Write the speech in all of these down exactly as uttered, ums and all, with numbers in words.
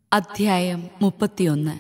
അധ്യായം മുപ്പത്തിയൊന്ന്.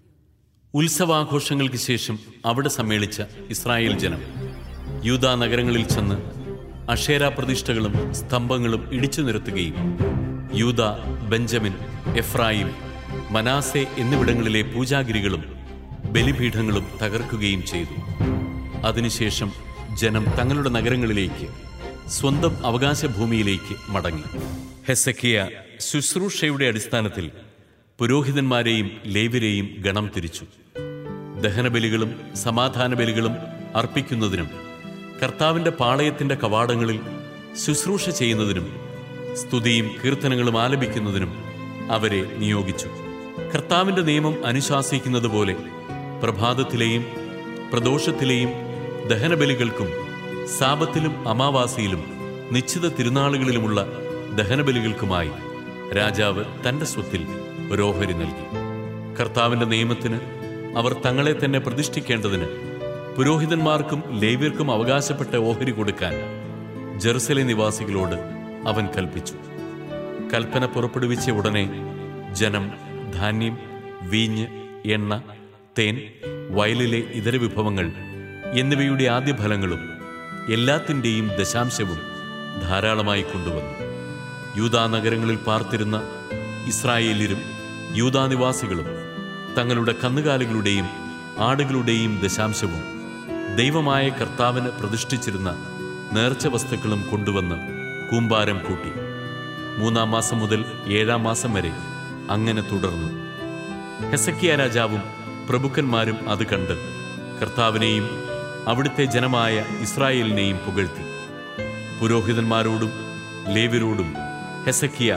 ഉത്സവാഘോഷങ്ങൾക്ക് ശേഷം അവിടെ സമ്മേളിച്ച ഇസ്രായേൽ ജനം യൂദാ നഗരങ്ങളിൽ ചെന്ന് അഷേരാ പ്രതിഷ്ഠകളും സ്തംഭങ്ങളും ഇടിച്ചു നിരത്തുകയും യൂദ, ബെഞ്ചമിൻ, എഫ്രായിം, മനാസെ എന്നിവിടങ്ങളിലെ പൂജാഗിരികളും ബലിപീഠങ്ങളും തകർക്കുകയും ചെയ്തു. അതിനുശേഷം ജനം തങ്ങളുടെ നഗരങ്ങളിലേക്ക്, സ്വന്തം അവകാശഭൂമിയിലേക്ക് മടങ്ങി. ഹെസക്കിയ ശുശ്രൂഷയുടെ അടിസ്ഥാനത്തിൽ പുരോഹിതന്മാരെയും ലേവ്യരെയും ഗണം തിരിച്ചു. ദഹനബലികളും സമാധാന ബലികളും അർപ്പിക്കുന്നതിനും കർത്താവിന്റെ പാളയത്തിന്റെ കവാടങ്ങളിൽ ശുശ്രൂഷ ചെയ്യുന്നതിനും സ്തുതിയും കീർത്തനങ്ങളും ആലപിക്കുന്നതിനും അവരെ നിയോഗിച്ചു. കർത്താവിന്റെ നിയമം അനുശാസിക്കുന്നത് പോലെ പ്രഭാതത്തിലെയും പ്രദോഷത്തിലെയും ദഹനബലികൾക്കും സാബത്തിലും അമാവാസിയിലും നിശ്ചിത തിരുനാളുകളിലുമുള്ള ദഹനബലികൾക്കുമായി രാജാവ് തന്റെ സ്വത്തിൽ ഒരു ഓഹരി നൽകി. കർത്താവിന്റെ നിയമത്തിന് അവർ തങ്ങളെ തന്നെ പ്രതിഷ്ഠിക്കേണ്ടതിന് പുരോഹിതന്മാർക്കും ലേവ്യർക്കും അവകാശപ്പെട്ട ഓഹരി കൊടുക്കാൻ ജെറുസലേം നിവാസികളോട് അവൻ കൽപ്പിച്ചു. കൽപ്പന പുറപ്പെടുവിച്ച ഉടനെ ജനം ധാന്യം, വീഞ്ഞ്, എണ്ണ, തേൻ, വയലിലെ ഇതര വിഭവങ്ങൾ എന്നിവയുടെ ആദ്യ ഫലങ്ങളും എല്ലാത്തിൻ്റെയും ദശാംശവും ധാരാളമായി കൊണ്ടുവന്നു. യൂദാ നഗരങ്ങളിൽ പാർത്തിരുന്ന ഇസ്രായേല്യരും യൂദാ നിവാസികളും തങ്ങളുടെ കന്നുകാലികളുടെയും ആടുകളുടെയും ദശാംശവും ദൈവമായ കർത്താവിന് പ്രതിഷ്ഠിച്ചിരുന്ന നേർച്ച വസ്തുക്കളും കൊണ്ടുവന്ന് കൂമ്പാരം കൂട്ടി. മൂന്നാം മാസം മുതൽ ഏഴാം മാസം വരെ അങ്ങനെ തുടർന്നു. ഹെസക്കിയ രാജാവും പ്രഭുക്കന്മാരും അത് കണ്ട് കർത്താവിനെയും അവിടുത്തെ ജനമായ ഇസ്രായേലിനെയും പുകഴ്ത്തി. പുരോഹിതന്മാരോടും ലേവ്യരോടും ഹെസക്കിയ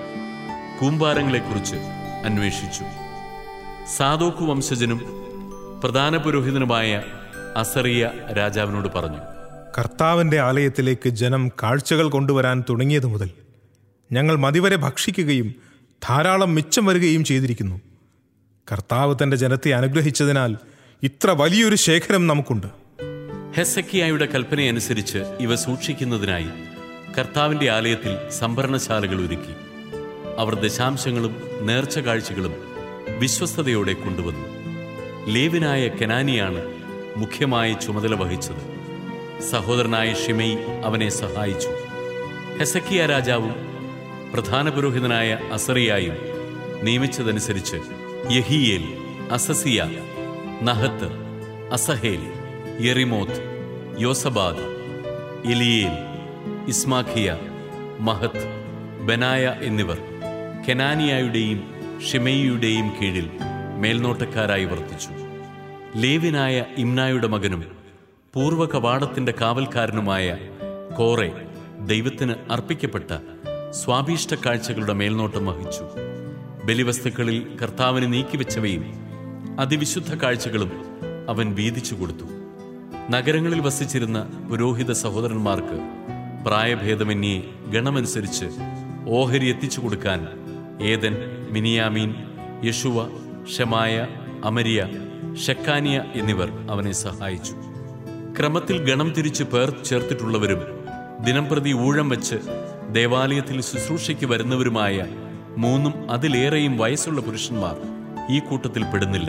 കൂമ്പാരങ്ങളെക്കുറിച്ച് അന്വേഷിച്ചു. സാദോക്ക് വംശജനും പ്രധാന പുരോഹിതനുമായ അസറിയ രാജാവിനോട് പറഞ്ഞു, കർത്താവിന്റെ ആലയത്തിലേക്ക് ജനം കാഴ്ചകൾ കൊണ്ടുവരാൻ തുടങ്ങിയതു മുതൽ ഞങ്ങൾ മതിവരെ ഭക്ഷിക്കുകയും ധാരാളം മിച്ചം വരികയും ചെയ്തിരിക്കുന്നു. കർത്താവ് തന്റെ ജനത്തെ അനുഗ്രഹിച്ചതിനാൽ ഇത്ര വലിയൊരു ശേഖരം നമുക്കുണ്ട്. ഹെസക്കിയായുടെ കൽപ്പനയനുസരിച്ച് ഇവ സൂക്ഷിക്കുന്നതിനായി കർത്താവിന്റെ ആലയത്തിൽ സംഭരണശാലകൾ ഒരുക്കി. അവർ ദശാംശങ്ങളും നേർച്ച കാഴ്ചകളും വിശ്വസ്തയോടെ കൊണ്ടുവന്നു. ലേവ്യനായ കെനാനിയാണ് മുഖ്യമായ ചുമതല വഹിച്ചത്. സഹോദരനായ ഷിമെയി അവനെ സഹായിച്ചു. ഹെസക്കിയ രാജാവും പ്രധാന പുരോഹിതനായ അസറിയായും നിയമിച്ചതനുസരിച്ച് യഹീയേൽ, അസസിയ, നഹത്ത്, അസഹേൽ, യെറിമോത്ത്, യോസബാദ്, എലിയേൽ, ഇസ്മാഖിയ, മഹത്ത്, ബനായ എന്നിവർ കെനാനിയായുടെയും ഷിമെയിയുടെയും കീഴിൽ മേൽനോട്ടക്കാരായി വർത്തിച്ചു. ലേവ്യനായ ഇമ്നായുടെ മകനും പൂർവ്വ കവാടത്തിന്റെ കാവൽക്കാരനുമായ കോറെ ദൈവത്തിന് അർപ്പിക്കപ്പെട്ട സ്വാഭീഷ്ട കാഴ്ചകളുടെ മേൽനോട്ടം വഹിച്ചു. ബലിവസ്തുക്കളിൽ കർത്താവിന് നീക്കിവെച്ചവയും അതിവിശുദ്ധ കാഴ്ചകളും അവൻ വീതിച്ചു കൊടുത്തു. നഗരങ്ങളിൽ വസിച്ചിരുന്ന പുരോഹിത സഹോദരന്മാർക്ക് പ്രായഭേദമന്യേ ഗണമനുസരിച്ച് ഓഹരി എത്തിച്ചു കൊടുക്കാൻ ഏദൻ, മിനിയാമീൻ, യശുവ, ഷെമായ, അമരിയ, ഷെക്കാനിയ എന്നിവർ അവനെ സഹായിച്ചു. ക്രമത്തിൽ ഗണം തിരിച്ച് പേർ ചേർത്തിട്ടുള്ളവരും ദിനംപ്രതി ഊഴം വെച്ച് ദേവാലയത്തിൽ ശുശ്രൂഷയ്ക്ക് വരുന്നവരുമായ മൂന്നും അതിലേറെയും വയസ്സുള്ള പുരുഷന്മാർ ഈ കൂട്ടത്തിൽ പെടുന്നില്ല.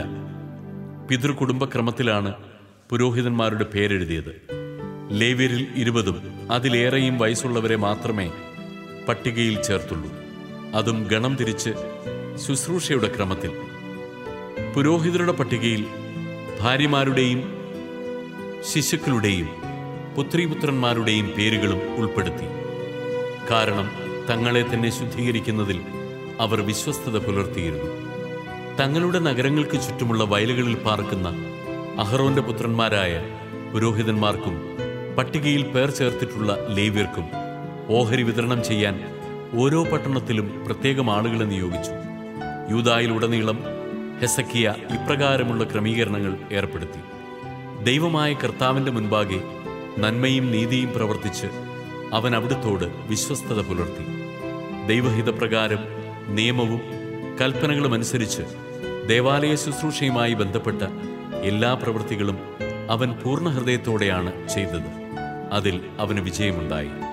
പിതൃകുടുംബക്രമത്തിലാണ് പുരോഹിതന്മാരുടെ പേരെഴുതിയത്. ലേവ്യരിൽ ഇരുപതും അതിലേറെയും വയസ്സുള്ളവരെ മാത്രമേ പട്ടികയിൽ ചേർത്തുള്ളൂ, അതും ഗണം തിരിച്ച് ശുശ്രൂഷയുടെ ക്രമത്തിൽ. പുരോഹിതരുടെ പട്ടികയിൽ ഭാര്യമാരുടെയും ശിശുക്കളുടെയും പുത്രീപുത്രന്മാരുടെയും പേരുകളും ഉൾപ്പെടുത്തി. കാരണം തങ്ങളെ തന്നെ ശുദ്ധീകരിക്കുന്നതിൽ അവർ വിശ്വസ്തത പുലർത്തിയിരുന്നു. തങ്ങളുടെ നഗരങ്ങൾക്ക് ചുറ്റുമുള്ള വയലുകളിൽ പാർക്കുന്ന അഹറോന്റെ പുത്രന്മാരായ പുരോഹിതന്മാർക്കും പട്ടികയിൽ പേർ ചേർത്തിട്ടുള്ള ലേവ്യർക്കും ഓഹരി വിതരണം ചെയ്യാൻ ഓരോ പട്ടണത്തിലും പ്രത്യേകം ആളുകളെ നിയോഗിച്ചു. യൂദായിലുടനീളം ഹെസക്കിയ ഇപ്രകാരമുള്ള ക്രമീകരണങ്ങൾ ഏർപ്പെടുത്തി. ദൈവമായ കർത്താവിന്റെ മുൻപാകെ നന്മയും നീതിയും പ്രവർത്തിച്ച് അവൻ അവിടുത്തോട് വിശ്വസ്തത പുലർത്തി. ദൈവഹിതപ്രകാരം നിയമവും കൽപ്പനകളും അനുസരിച്ച് ദേവാലയ ശുശ്രൂഷയുമായി ബന്ധപ്പെട്ട എല്ലാ പ്രവൃത്തികളും അവൻ പൂർണ്ണ ഹൃദയത്തോടെയാണ് ചെയ്തത്. അതിൽ അവന് വിജയമുണ്ടായി.